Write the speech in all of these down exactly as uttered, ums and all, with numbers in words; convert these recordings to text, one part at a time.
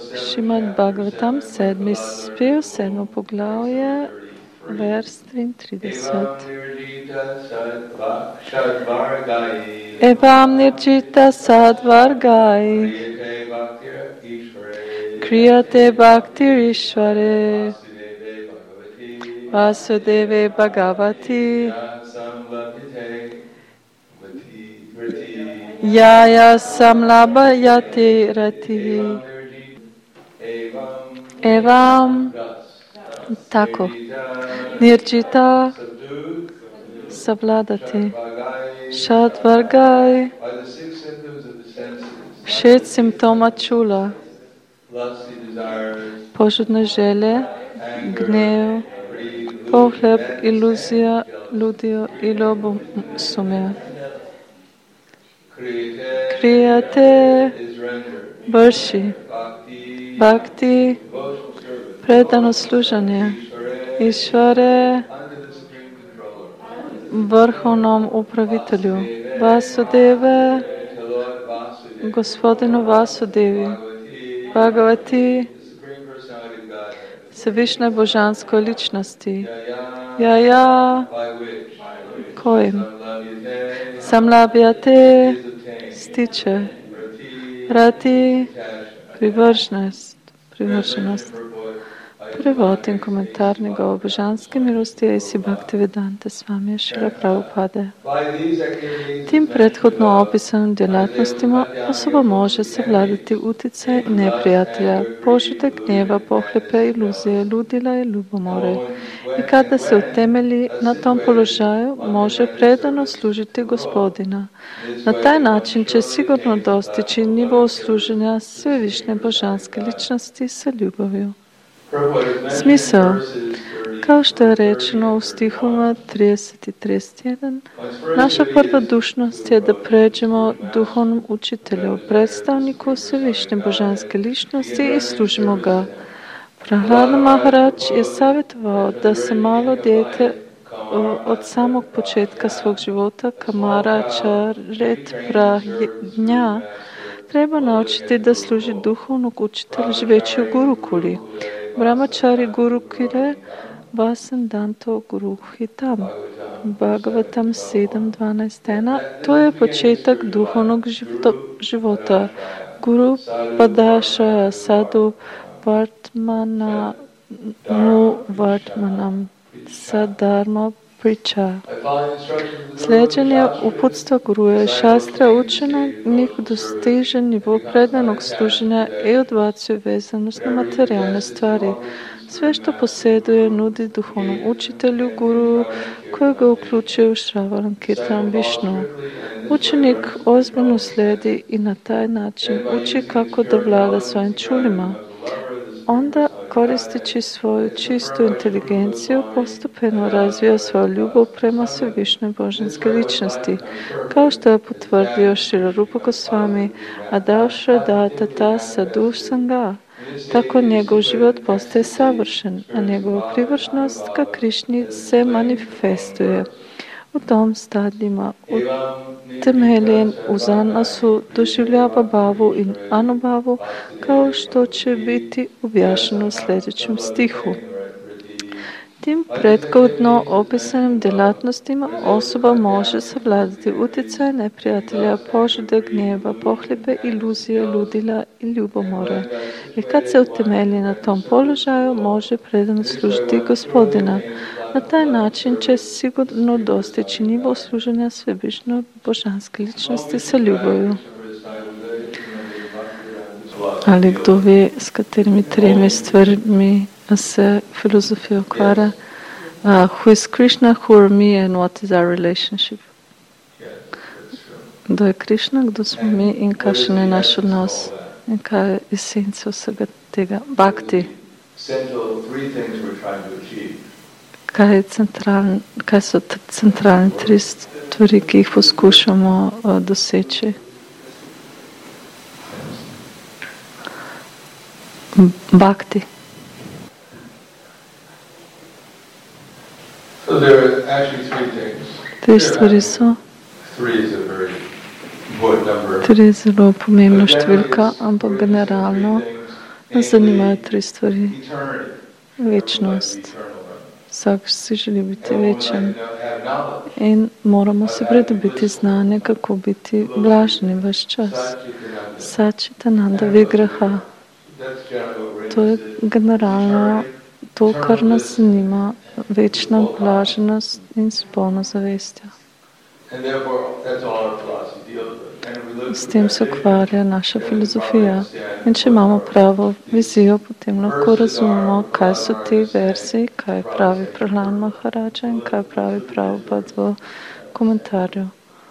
Šrimad Bhagavatam, sedmi spjev, sedmo poglavje, vers triintrideset. Evam nirjita sadvargai kriyate bhaktir ishvare vasudeve bhagavati yaya samlabhayate ratihi. Evam tako nirjita savladati šatvargai šest simptoma čula, požudne želje, gnev, pohljeb, iluzija, ludio i ljubosumje. Kriyate vrši bhakti, predano služenje Išvare, vrhovnom upravitelju, Vasudeve, gospodinu Vasudevi, Bhagavati, Svevišnje božanskoj ličnosti, Jaja, kojim samlabhyate stiče, Rati, privrženost, privrženost. Prevod in komentar njegove božanske milosti Esi Bhaktivedanta Swami Šrila Prabhupade. Tim prethodno opisanim djelatnostima osoba može savladati utjecaj neprijatelja, požude, gnjeva, pohlepe, iluzije, ludila i ljubomore. I kada se utemelji na tom položaju, može predano služiti Gospodina. Na taj način će sigurno dostići nivo služenja svevišnje božanske ličnosti sa ljubavlju. Smisao, kao što je rečeno u stihova trideset i trideset jedan, naša prva dužnost je da pređemo duhovnom učitelju, predstavniku svevišnje božanske ličnosti i služimo ga. Prahlada Maharaj je savjetovao da se malo dijete od samog početka svog života, Kamara Čaret Prahnja, treba naučiti da služi duhovnog učitelja živeći u Gurukuli. Brahmachari Gurukile Vasandanto Guruhitam. Bhagavatam sedam dvanaest. To je početak duhovnog života. Guru Padasha Sadhu Vartmana Nu Vartmanam Sadharma Priča. Sljeđenje uputstva guruje i šastra učenik dostiže nivo predanog služenja i odbacuje vezanost na materijalne stvari. Sve što posjeduje nudi duhovnom učitelju guru koji ga uključuje u Šravaram Kirtan Višnu. Učenik ozbiljno slijedi i na taj način uči kako da vlada svojim čulima. Onda, koristeći svoju čistu inteligenciju, postupeno razvija svoju ljubav prema svevišnjoj božanskoj ličnosti, kao što je potvrdio Šrila Rupa Gosvami, Adavšra Data Tasa Duš Sanga. Tako njegov život postaje savršen, a njegova privrženost ka Krišni se manifestuje. U tom stadijima utemeljen u zanasu doživljava bavu i anubavu, kao što će biti objašnjeno u sljedećem stihu. Tim prethodno opisanim djelatnostima osoba može savladati utjecaj neprijatelja, požude, gnjeva, pohljebe, iluzije, ludila i ljubomore. I kad se utemelji na tom položaju, može predano služiti Gospodina. Na taj način će sigurno dostići nivo služenja svevišnjoj božanske ličnosti sa ljubavlju. Ali kdo ve, s katerimi tremi stvarmi se filozofija okvara? Uh, who is Krishna, who are me, and what is our relationship? Kdo je Krishna, kdo smo mi in kakšen je naš odnos in kaj je esencija vsega tega? Bhakti. Kaj, je centraln, kaj so centralne tri stvari, ki jih poskušamo uh, doseči? Bhakti. So there are actually three things. Tri stvari so. Three is a very important number. Tri je zelo pomembna številka, ampak generalno Nas zanimajo tri stvari. Večnost. Vsak si želi biti večen. In moramo se pridobiti znanje, kako biti blaženi vaš čas. Sačitananda Vigraha. To je generalno to, kar nas zanima. Večna blaženost in s polno zavestjo. S tem se ukvarja naša filozofija. In če imamo pravo vizijo, potem lahko razumemo, kaj so te verzije, kaj pravi Prahlad Maharaja in kaj pravi Prabhupada v komentarju.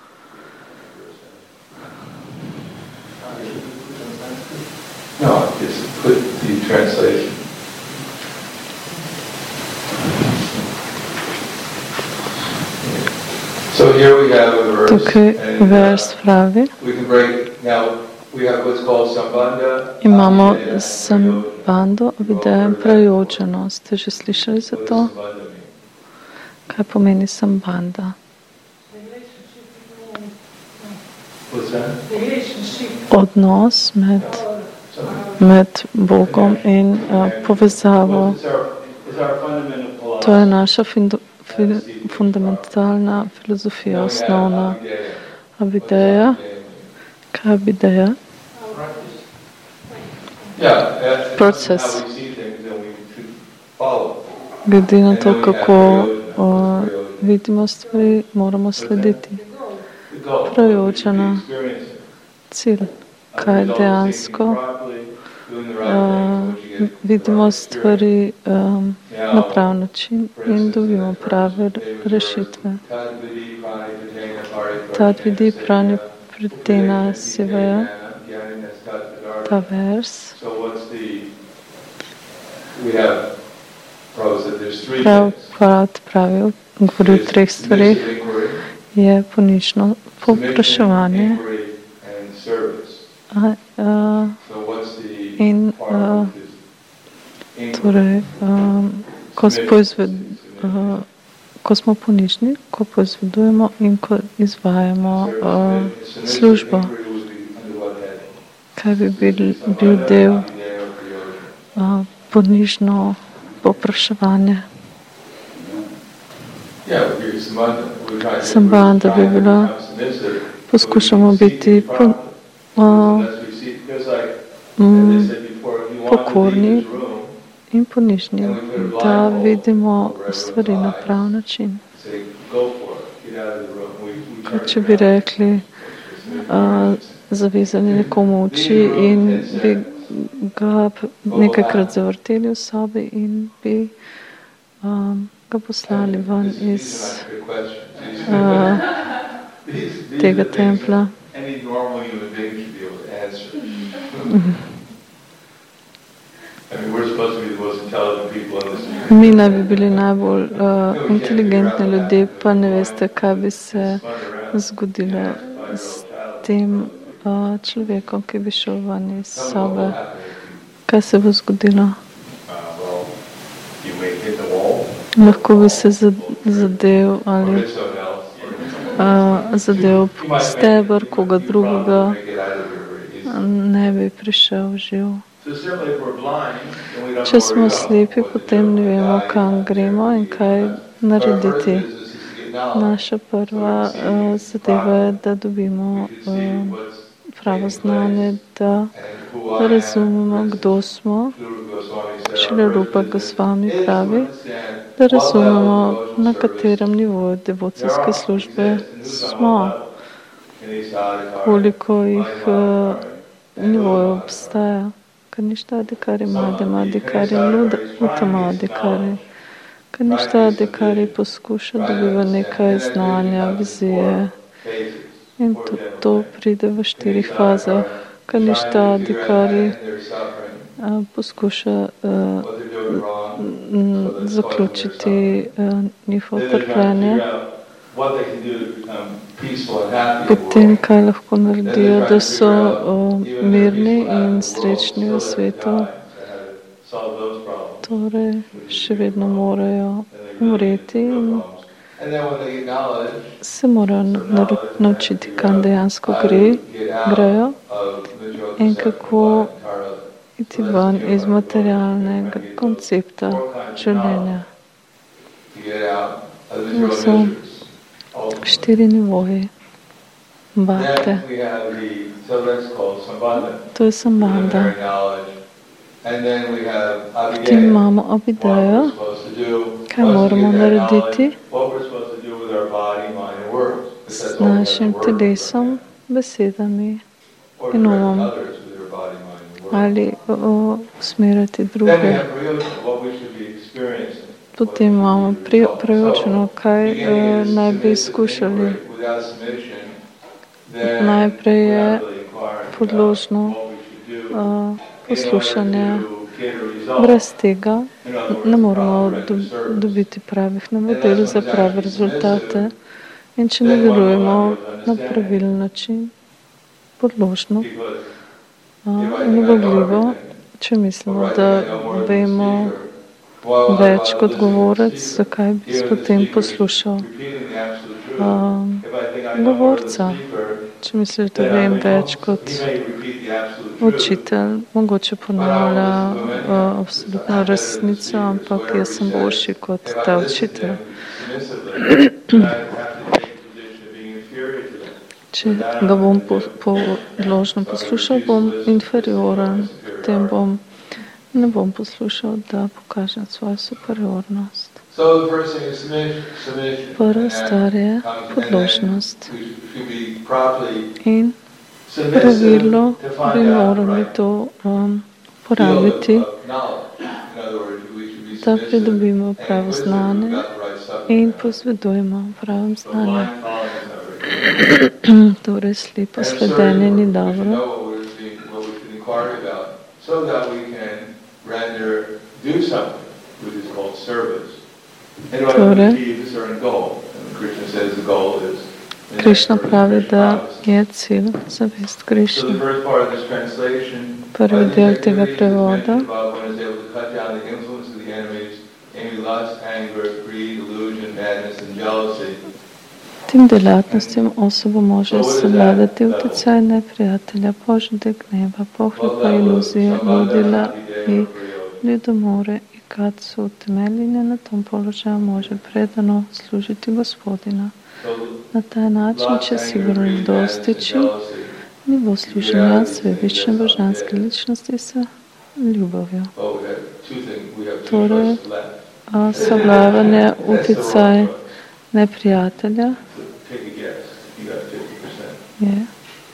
No, just put the translation. So here we have a verse. Tukaj vers pravi. We can break now. We have what's called sambandha. Imamo sambandho, avideya in prayođana. Ste že slišali za to? Kaj pomeni sambandha? Odnos med, med Bogom in uh, povezavo. To je naša findo, fi, fundamentalna filozofija, osnovna avideja. Kaj je avideja? Proces. Glede na to, kako uh, vidimo stvari, moramo slediti. Prayođana, cilj, kaj dejansko uh, vidimo stvari um, na prav način in dobimo prave rešitve. Tad vidi pranje pritena sivaja, ta vers. Prav, prav pravi, govori o treh stvarih. Je ponično popraševanje a, a, in a, torej, a, ko, poizved, a, ko smo ponični, ko poizvedujemo in ko izvajamo a, službo. Kaj bi bil, bil del a, ponično popraševanje? Sambandha bi bila, poskušamo biti po, o, m, pokorni in ponižni, da vidimo stvari na prav način. Kot če bi rekli, a, zavezali nekomu oči in bi ga nekajkrat zavrteli v sobi in bi um, ga poslali ven iz uh, tega templa. Mi naj bi bili najbolj uh, inteligentni ljudje, pa ne veste, kaj bi se zgodilo s tem uh, človekom, ki bi šel ven iz sobe. Kaj se bo zgodilo? Lahko bi se zadev ali uh, zadev steber koga drugega, ne bi prišel živ. Če smo slepi, potem ne vemo, kam gremo in kaj narediti. Naša prva uh, zadeva je, da dobimo uh, pravo znanje, da, da razumemo, kdo smo. Šrila Rupa Gosvami pravi, da razumemo, na katerem nivoju devocijske službe smo, koliko jih uh, nivojev obstaja. Kaništa adhikari, madhyama adhikari, uttama adhikari. Kaništa adhikari poskuša, dobiva nekaj znanja, vizije in to, to pride v štirih fazah. Kaništa adhikari uh, poskuša uh, zaključiti uh, njihovo trpljenje. Potem, kaj lahko naredijo, da so uh, mirni in srečni v svetu. Torej, še vedno morajo umreti in se morajo naučiti, kam dejansko gre, grejo in kako iti van iz materialnega koncepta življenja. To so štiri nivoji bhakte. To je sambandha. Potem imamo abidejo, kaj moramo narediti s našim telesom, besedami in umom. Ali usmerjati druge. Potem imamo pravično, kaj uh, naj bi izkušali. Najprej je podložno uh, poslušanje. Brez tega ne moramo do, dobiti pravih navodil za prave rezultate. In če ne delujemo na pravilen način, podložno uh, in ubogljivo, če mislimo, da vemo več kot govorec, zakaj bi potem poslušal uh, govorca. Če misliš, da vem več kot učitelj, mogoče ponavlja uh, absolutno resnico, ampak jaz sem boljši kot ta učitelj. Če ga bom podložno po, poslušal, bom inferioren, potem bom ne bom poslušal, da pokažem svojo superiornost. Prva stvar je podložnost. In pravilno bi morali to um, porabiti, da pridobimo pravo znanje in posvedujemo pravem znanju. Torej, slepo sledenje ni dobro. Torej, Krišna pravi, da je cilj zavest Krišne. Prvi del tega prevoda tim delatnostim osoba može savladati utjecaj neprijatelja, požude, gneva, pohlepa, iluzije, ludila i ljudomore i kad su utemeljene na tom položaju može predano služiti Gospodina. Na taj način će sigurno dostići nivo služenja svevične božanske ličnosti sa ljubavlju. Torej, savladanje utjecaj neprijatelja je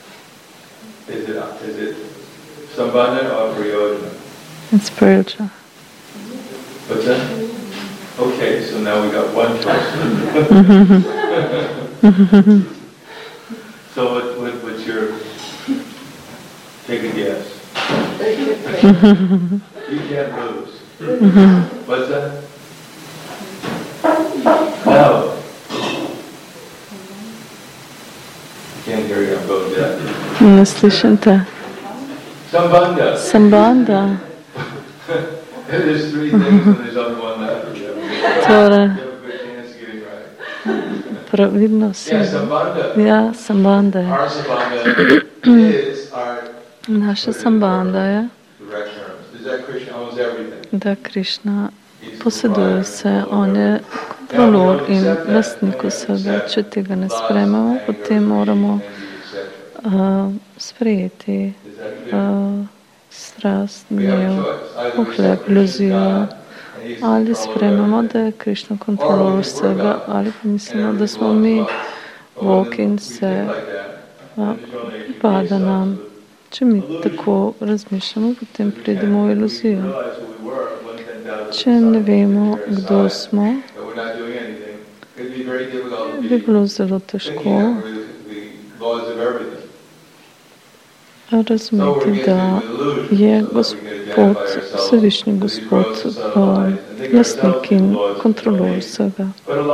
it's spiritual. What's that? Okay, so now we got one choice. So what, what, what's your, take a guess. You can't lose. What's that? No. Can't hear you, I'm going deaf. Не слышим te. Sambandha. Sambandha. There's three things and there's only one left. Torej, You have a good chance of getting right. pravilno si. Yeah, Sambandha. Ja, sambandha je. Our Sambandha is our Naša sambandha je, direct terms. Is that Krishna owns everything? da Krišna poseduje vse, on je kontrolor in lastnik vsega. Če tega ne sprememo, potem moramo uh, sprejeti uh, strast, gnev, pohlep, iluzijo, ali sprememo, da je Krišna kontrolor vsega, ali pa mislimo, da smo mi volk in se uh, pada nam. Če mi tako razmišljamo, potem pridemo v iluzijo. Če ne vemo, kdo smo, bi bilo zelo težko razumeti, da je Gospod, Vsevišnji Gospod, um, lastnik in kontrolor vsega.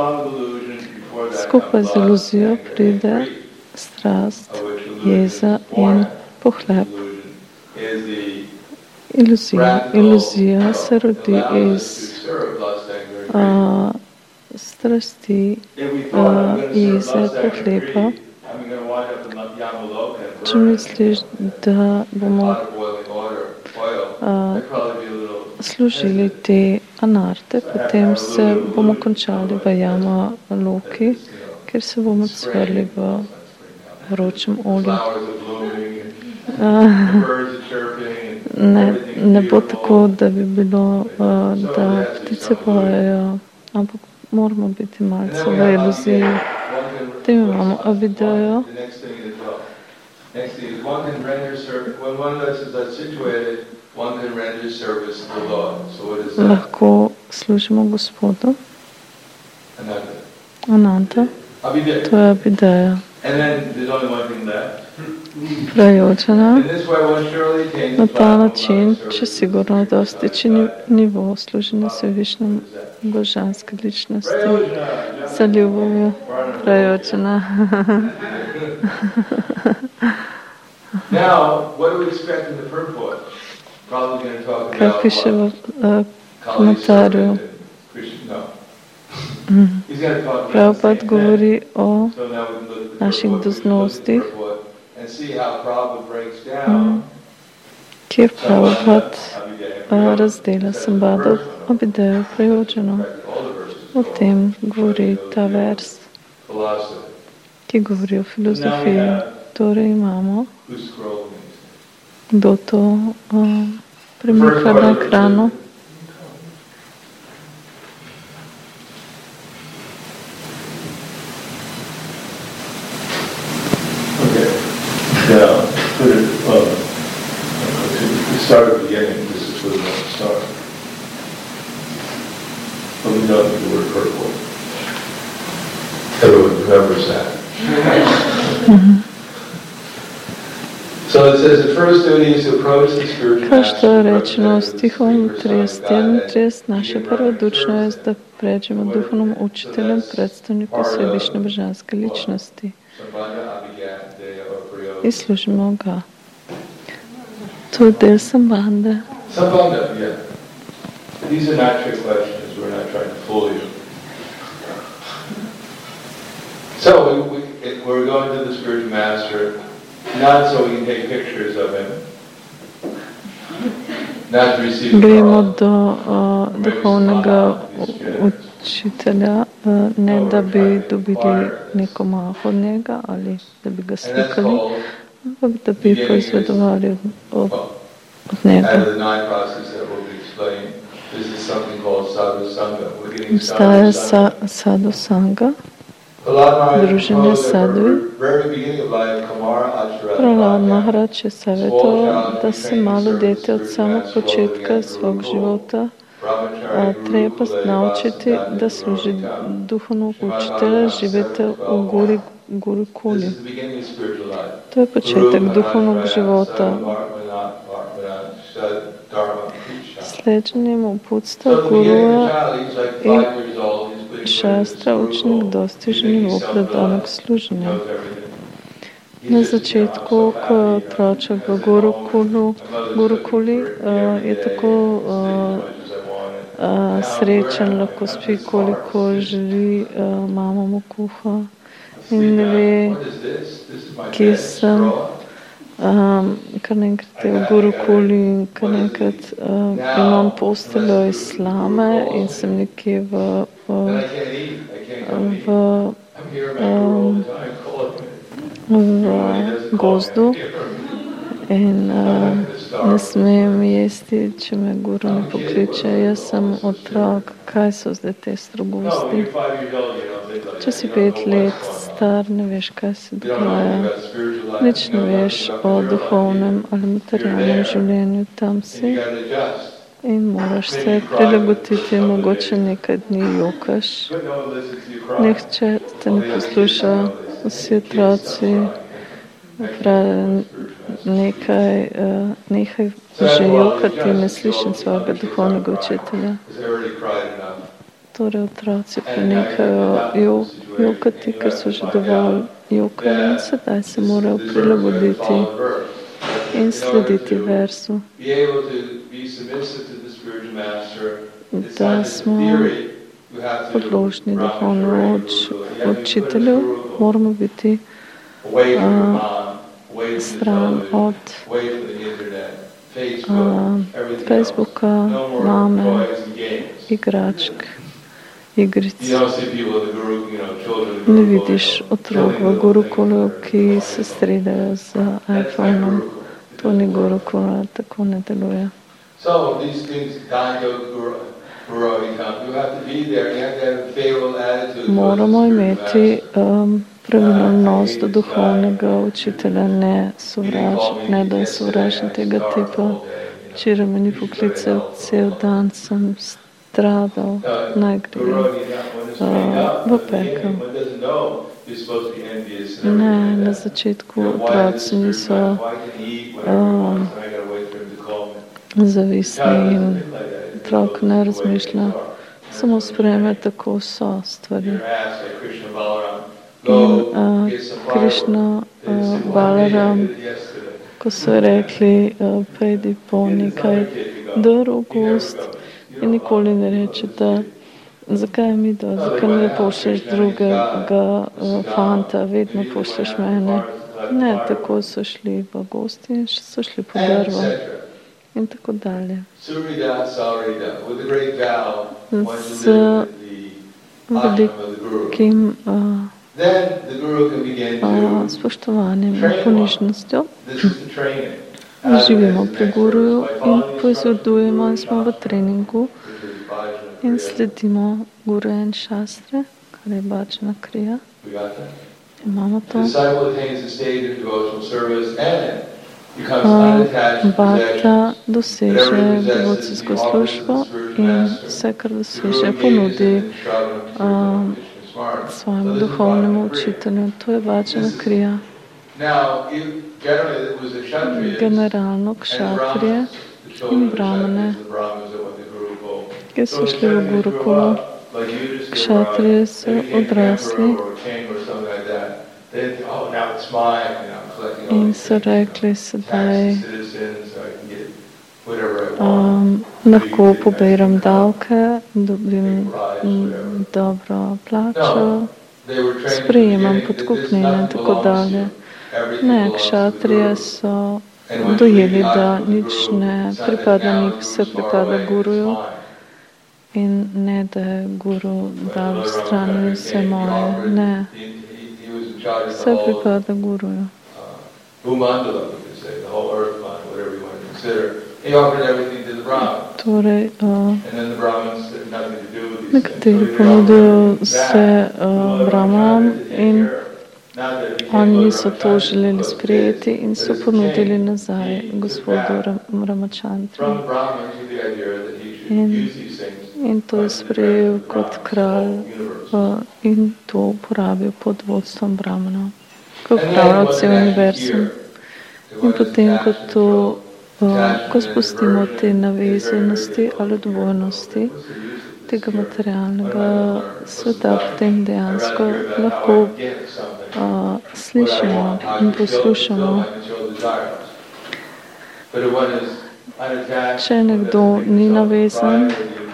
Skupaj z iluzijo pride strast, jeza in pohlep. Iluzija. Iluzija se rodi iz uh, strasti, uh, jeze, pohlepa. Če misliš, da bomo uh, služili te anarte, potem se bomo končali v Jama Loki, kjer se bomo cvrli v vročem olju. Ne, ne bo tako, da bi bilo, da ptice pojejo, ampak moramo biti malce v iluziji. Potem imamo avidejo. Lahko služimo Gospodu. Ananta. To je avideja. Prajočana. Na ta način, če sigurno dostiči nivo služenja se višnjem božanske ličnosti sa ljubavju. Prajočana. Kaj piše v uh, komentarju? Mm. Prabhupada govori o naših doznostih, mm. ki je Prabhupada uh, razdela sambada avidejo prajočano. O tem govori ta vers, ki govori o filozofiji. Torej imamo, kdo to uh, premika na ekranu. Yeah, put it, well, to start at the beginning, this is where we're going to start. But we don't need the word purple. Everyone remembers that. Mm-hmm. So it says the first duty is to approach the spiritual master. Kao što je rečeno stihom trideset jedan trideset, naše prvo dučno je da pređemo duhovnom učiteljem, predstavniku svevišnje božanske ličnosti i služimo ga. To je del sambande. Sambanda, yeah. These are not trick questions. We're not trying to fool you. So we, we, we're going to the spiritual master, not so we can take pictures of him, not to receive a Gremo do uh, duhovnega učitelja, uh, ne da bi dobili neko maho od njega ali da bi ga slikali, ampak da bi proizvedovali od, od njega. Obstaja sa, sadhu sanga, druženje sadhu. Prahlad Maharaj je savjetovao da se malo dete od samog početka svog života a, treba naučiti da služi duhovnog učitelja, živete u guri, guri kuli. To je početak duhovnog života. Sleđenjem uputstva guruja i šastra učenik dostiže nivo predanog služenja. Na začetku, ko je otročak v Gurukulu, Gurukuli, uh, je tako uh, uh, srečen, lahko spi koliko želi, uh, mama mu kuha in ne ve, kje sem. Um, kar nekrat je v Gurukuli in kar nekrat uh, imam posteljo iz slame in sem nekje v, v, v um, v gozdu in uh, ne smem jesti, če me guru ne pokliče. Jaz sem otrok, kaj so zdaj te strogosti? Če si pet let star, ne veš, kaj se dogaja. Nič ne veš o duhovnem ali materialnem življenju. Tam si in moraš se prilagoditi, mogoče nekaj dni jokaš. Nihče te ne posluša. Vsi otroci pravi nekaj, uh, nekaj že jokati, ne slišim svojega duhovnega učitelja. Torej otroci prenekajo jokati, ker so že dovolj jokali in sedaj se morajo prilagoditi in slediti versu. Da smo podložni duhovno uč, učitelju, moramo biti uh, stran od Facebooka, mame, igračk, igric. Ne vidiš otrok v Gurukulu, ki se stredajo z iPhoneom. To ni Gurukula, tako ne deluje. Moramo imeti um, pravilen odnos do duhovnega učitelja, ne sovražiti, ne da je sovražen tega tipa. Včeraj me ni poklical, cel dan sem stradal, naj grem uh, v pekel. Ne, na začetku otroci niso um, zavisni in otrok ne razmišlja, samo sprejme, tako so stvari. In uh, Krišna, uh, Balaram, ko so rekli, uh, pejdi po nekaj drv gost in nikoli ne rečete, zakaj mi to, zakaj ne pošlješ drugega uh, fanta, vedno pošlješ mene. Ne, tako so šli v gosti in so šli po drvo. In tako dalje. Z velikim uh, uh, spoštovanjem in ponižnostjo živimo pri guruju in poizvedujemo in smo v treningu in sledimo guruja in šastre, kar je bhaджana kriya. Imamo to. Bhakta doseže devocijsko službo in vse, kar doseže, ponudi um, svojemu duhovnemu učitelju. To je bhaджana kriya. Generalno kšatrije in brahmane, ki so šli v Gurukulu. Kšatrije so odrasli in so rekli, sedaj um, lahko poberam davke, dobim um, dobro plačo, sprejemam podkupnine in tako dalje. Ne, kšatrije so dojeli, da nič ne pripada njih, vse pripada guruju in ne, da je guru dal strani vse moje. Ne, vse pripada guruju. Torej, uh, nekateri ponudijo vse uh, brahmanam in oni niso to želeli sprejeti in so ponudili nazaj gospodu Ram- Ramachandru. In, in to je sprejel kot kralj uh, in to uporabil pod vodstvom brahmanov, ko upravlja cel univerzum. In potem, ko, to, uh, ko spustimo te navezanosti ali dvojnosti tega materialnega sveta, potem dejansko lahko uh, slišimo in poslušamo. Če nekdo ni navezan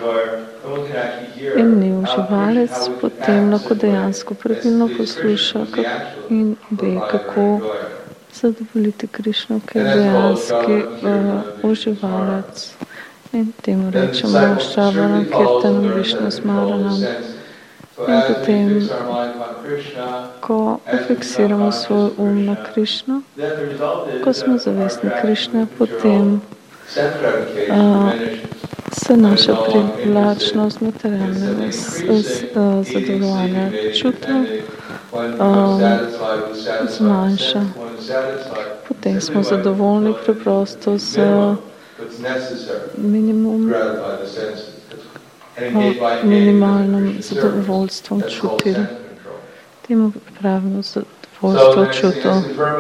in ni uživalec, potem lahko dejansko pravilno posluša in ve, kako zadovoljiti Krišno, ki je dejanski uh, uživalec. In temu rečemo Šravanam, Kirtanam, Višnu Smaranam. In potem, ko fiksiramo svoj um na Krišno, ko smo zavestni Krišne, potem uh, se naša privlačnost materialnega zadovoljanja čuta um, zmanjša. Potem smo zadovoljni preprosto z minimum, minimalnim zadovoljstvom čutil. Temu pravimo zadovoljstvo čutov.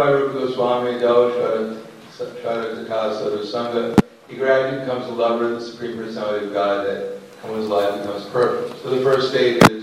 He gradually becomes a lover of the Supreme Personality of God, and one's life becomes perfect. So the first stage is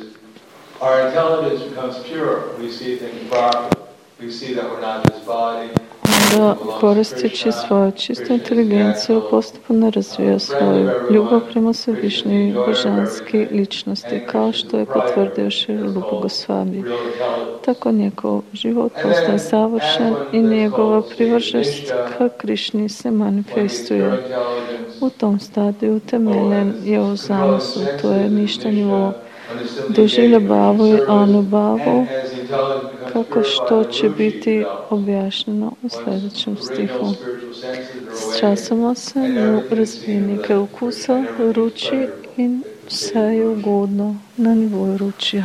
our intelligence becomes pure. We see things properly. We see that we're not this body. onda koristeći svoju čistu inteligenciju postupno razvija svoju ljubav prema Svevišnjoj božanski ličnosti, kao što je potvrdio Šrila Rupa Gosvami. Tako njegov život postaje savršen i njegova privrženost ka Krišni se manifestuje. U tom stadiju temeljen je u zanosu, to je ništa nivo doživlja bavu i anubavu, kako što će biti objašnjeno u sljedećem stihu. S časoma se mu razvijenike ukusa, ruči in vse je ugodno na nivoju ručija.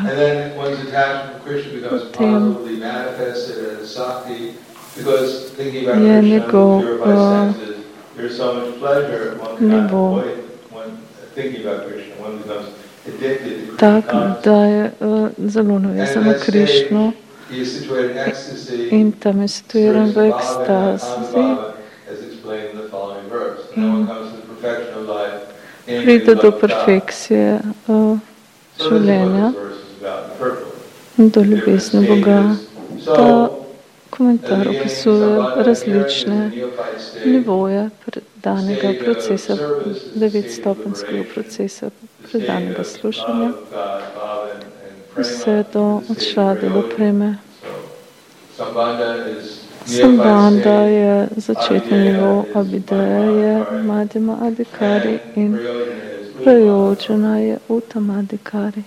Potem je njegov uh, nivo tak, da je uh, zelo navezan na Krišno in tam je situiran v ekstazi in pride do perfekcije uh, življenja in do ljubezni Boga. Ta komentar opisuje različne nivoje predanega procesa, devetstopenjskega procesa predanega slušanja, vse do odšlade do preme. Sambanda je začetni nivo, Abideja je Madhyama Adhikari in Prayojana je Uttama Adhikari.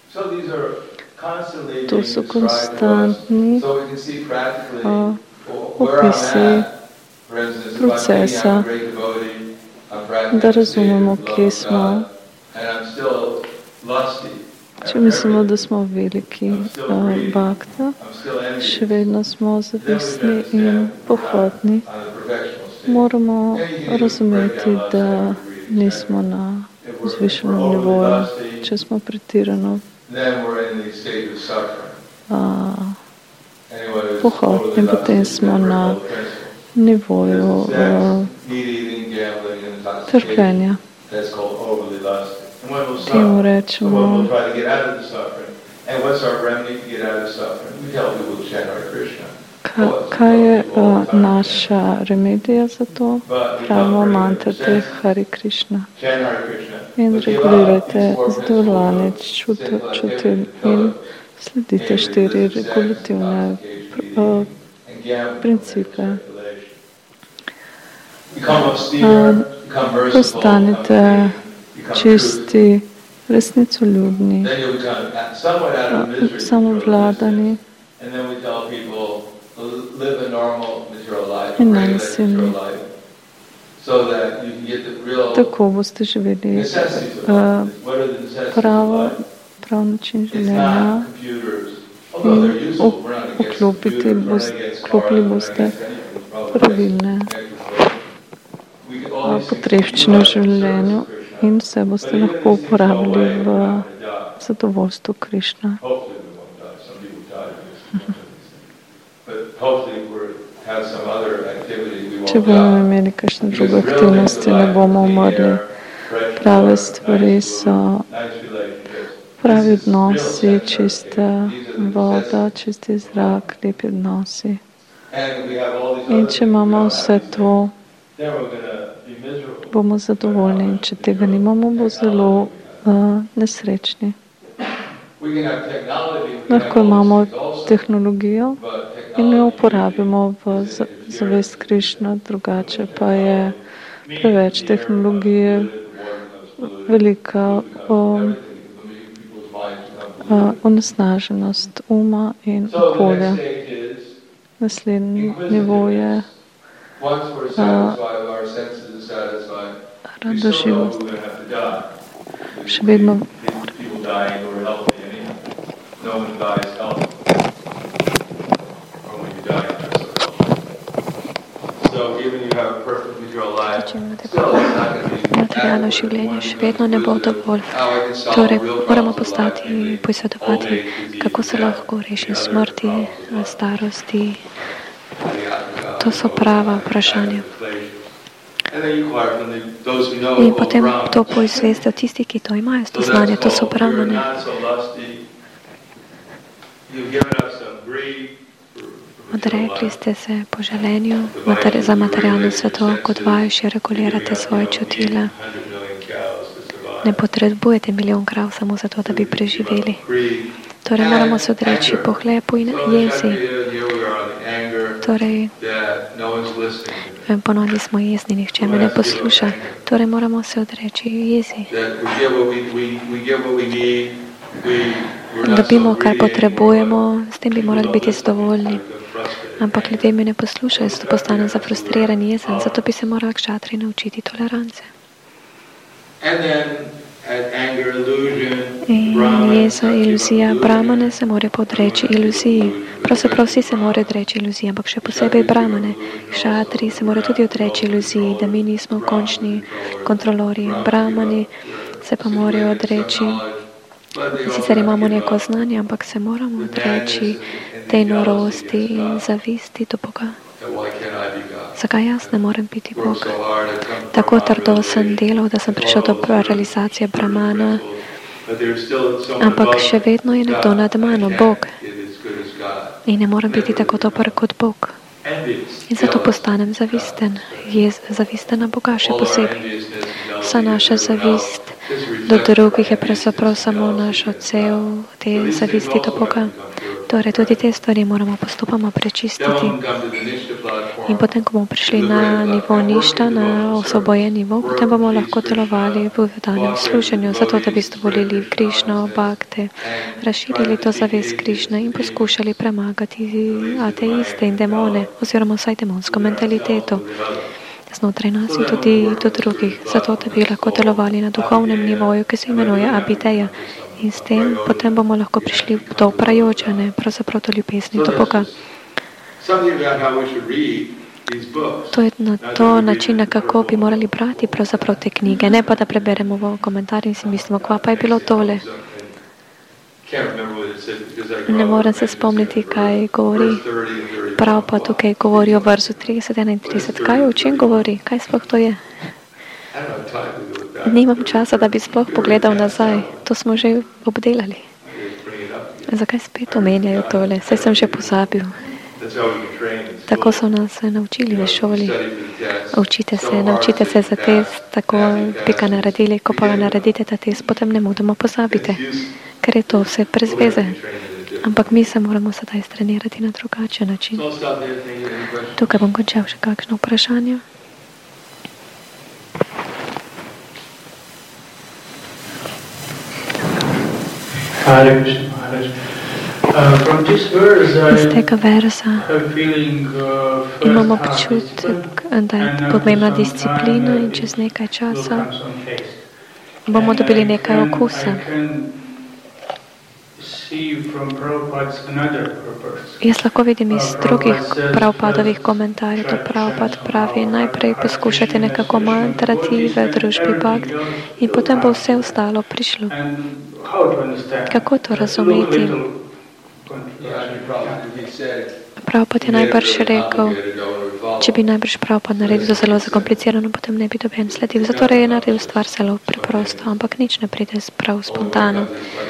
To so konstantni uh, opisi procesa, da razumemo, kje smo. Če mislimo, da smo veliki uh, bhakta, še vedno smo zavisni in pohotni. Moramo razumeti, da nismo na vzvišenem nivoju, če smo pretirano uh, pohotni, potem smo na nivoju uh, trpljenja. Temu rečemo, ka, kaj je uh, naša remedija za to? Pravimo mantrate Hari Krishna. In regulirajte zadovoljanje čutil in sledite štiri regulativne uh, principe. Uh, postanite čisti, resnicoljubni, samovladani in nenasilni. Tako boste živeli uh, pravo, prav način življenja in vklopiti boste, vklopili boste pravilne uh, potrebščine v življenju in vse boste lahko uporabili v zadovoljstvu Krišna. Če bomo imeli kakšne druge aktivnosti, ne bomo umrli. Prave stvari so pravi odnosi, čista voda, čisti zrak, lepi odnosi. In če imamo vse to, bomo zadovoljni, in če tega nimamo, bo zelo uh, nesrečni. Lahko imamo tehnologijo in jo uporabimo v zavest Krišna, drugače pa je preveč tehnologije, velika um, uh, onesnaženost uma in okolja. Naslednji nivo je uh, radoživost. Še vedno materialno življenje še vedno ne bo dovolj. Torej, moramo postati, poizvedovati, kako se lahko reši smrti, starosti. To so prava vprašanja. In potem to poizveste od tistih, ki to imajo, to znanje, to so brahmane. Odrekli ste se po želenju materi- za materialno sveto, kot vajuši regulirate svoje čutila. Ne potrebujete milijon krav samo zato, da bi preživeli. Torej moramo se odreči po hlepu in jezi. Torej, ponovno smo jezni, nihče me ne posluša. Torej moramo se odreči jezi. Dobimo, kar potrebujemo, s tem bi morali biti zadovoljni. Ampak ljudje me ne poslušajo, zato postanem zafrustriran, jezen, zato bi se morali kšatri naučiti tolerance. In jeza, iluzija, brahmane se morajo podreči iluziji. Pravzaprav vsi se morajo odreči iluziji, ampak še posebej brahmane. Kšatri se morajo tudi odreči iluziji, da mi nismo končni kontrolori. Brahmani se pa morajo odreči. Sicer imamo neko znanje, ampak se moramo odreči tej norosti in zavisti do Boga. Zakaj jaz ne morem biti Bog? Tako trdo sem delal, da sem prišel do realizacije brahmana, ampak še vedno je nekdo nad mano, Bog. In ne morem biti tako dober kot Bog. In zato postanem zavisten. Je zavisten na Boga še posebej. Vsa naša zavist do drugih je pravzaprav samo naš odsev te zavisti do Boga. Torej, tudi te stvari moramo postopoma prečistiti. In potem, ko bomo prišli na nivo ništa, na osvobojen nivo, potem bomo lahko delovali v danem služenju, zato da bi zadovoljili Krišno, Bhakte, razširili to zavest Krišne in poskušali premagati ateiste in demone, oziroma vsaj demonsko mentaliteto znotraj nas in tudi do drugih, zato da bi lahko delovali na duhovnem nivoju, ki se imenuje Abhideja. In s tem potem bomo lahko prišli do prajočane, pravzaprav do ljubezni do Boga. To je na to način, na kako bi morali brati pravzaprav te knjige, ne pa da preberemo v komentarju in si mislimo, kva pa je bilo tole. Ne morem se spomniti, kaj govori. Prav pa tukaj govori o vrstu trideset, enaintrideset. Kaj o čem govori? Kaj sploh to je? Nimam časa, da bi sploh pogledal nazaj. To smo že obdelali. Zakaj spet omenjajo tole? Saj sem že pozabil. Tako so nas naučili v šoli. Učite se, naučite se za test, tako bi ga naredili, ko pa ga naredite ta test, potem ne mudoma pozabite, ker je to vse brez veze. Ampak mi se moramo sedaj strenirati na drugačen način. Tukaj bom končal. Še kakšno vprašanje? Hare Krishna, Maharaj. Uh, from this verse, I Iz tega verza have feeling uh, first imam half občutek, da je pomembna disciplina in čez nekaj časa bomo dobili nekaj okusa. Jaz lahko vidim iz drugih Prabhupadovih komentarjev, da Prabhupad pravi, najprej poskušajte nekako mantrati v družbi Bhakt in potem bo vse ostalo prišlo. Kako to razumeti? Prabhupad je najbrž rekel, če bi najbrž Prabhupad naredil to zelo zakomplicirano, potem ne bi doben sledil. Zato je naredil stvar zelo preprosto, ampak nič ne pride prav spontano.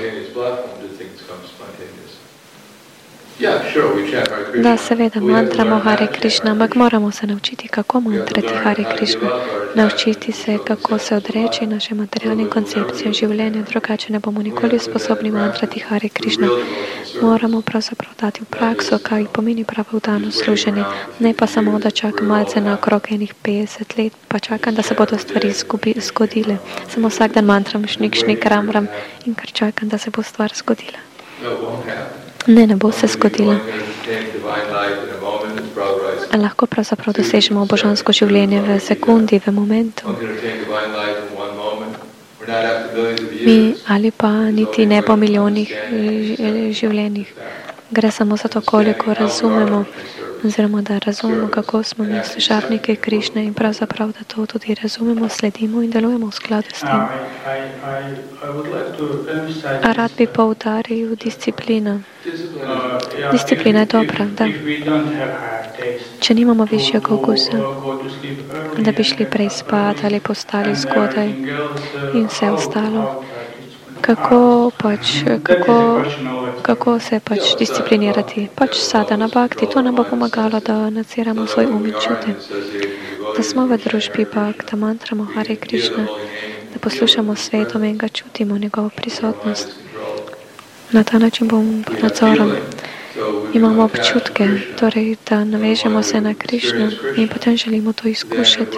Da, seveda, mantramo Hare Krishna, ampak moramo se naučiti, kako mantrati Hare Krishna. Naučiti se, kako se odreči naše materialne koncepcije življenja, drugače ne bomo nikoli sposobni mantrati Hare Krishna. Moramo pravzaprav dati v prakso, kaj pomeni pravo vdano služenje. Ne pa samo, da čakam malce na okrog enih petdeset let, pa čakam, da se bodo stvari zgodile. Samo vsak dan mantram šnik, šnik, ram, ram in kar čakam, da se bo stvar zgodila. Ne, ne bo se zgodilo. Lahko pravzaprav dosežemo božansko življenje v sekundi, v momentu. Mi ali pa niti ne po milijonih življenjih. Gre samo za to, koliko razumemo, oziroma da razumemo, kako smo mi služabniki Krišne in pravzaprav, da to tudi razumemo, sledimo in delujemo v skladu s tem. A rad bi poudaril disciplino. Disciplina je dobra, da. Če nimamo višjega okusa, da bi šli prej spat ali postali zgodaj in vse ostalo, Kako pač, That is kako, a question of kako se pač disciplinirati. Pač sadhana bhakti, to nam bo pomagalo, da nadziramo svoj um in čute. Da smo v družbi bhakta, mantramo Hare Krishna, da poslušamo svetom in ga čutimo, njegovo prisotnost. Na ta način bomo pod nadzorom. Imamo občutke, torej, da navežemo se na Krišnu in potem želimo to izkušati.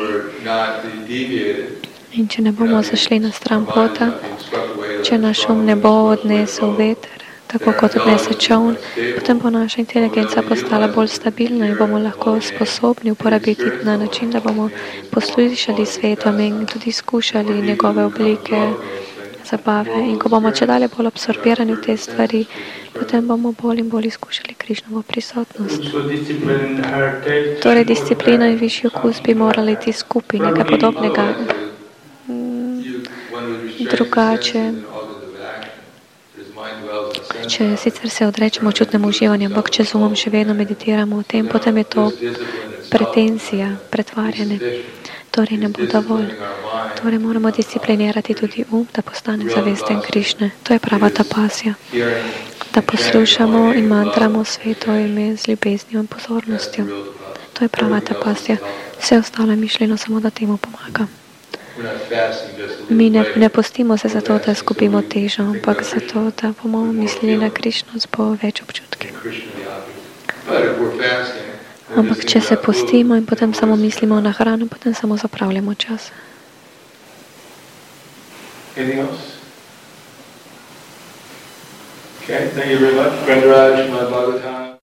In če ne bomo zašli na stran pota, če naš um ne bo odnesel veter, tako kot odnese čovn, potem bo naša inteligenca postala bolj stabilna in bomo lahko sposobni uporabiti na način, da bomo poslušali svetom in tudi izkušali njegove oblike, zabave. In ko bomo če dalje bolj absorbirani v te stvari, potem bomo bolj in bolj izkušali Krišnovo prisotnost. Torej, disciplina in višji okus bi morali iti skupaj, nekaj podobnega. Drugače, če sicer se odrečemo čutnemu uživanju, ampak če z umom še vedno meditiramo o tem, potem je to pretenzija, pretvarjanje. Torej ne bo dovolj. Torej moramo disciplinirati tudi um, da postane zavesten Krišne. To je prava tapasja. Da poslušamo in mantramo sveto ime z ljubeznijo in pozornostjo. To je prava tapasja. Vse ostalo je mišljeno samo, da temu pomaga. Mi ne, ne postimo se zato, da skupimo težo, ampak zato, da bomo mislili na Krišno z bo več občutki. Ampak če se postimo in potem samo mislimo na hrano, potem samo zapravljamo čas. Okay, thank you very much. Grandaraj, Srimad Bhagavatam.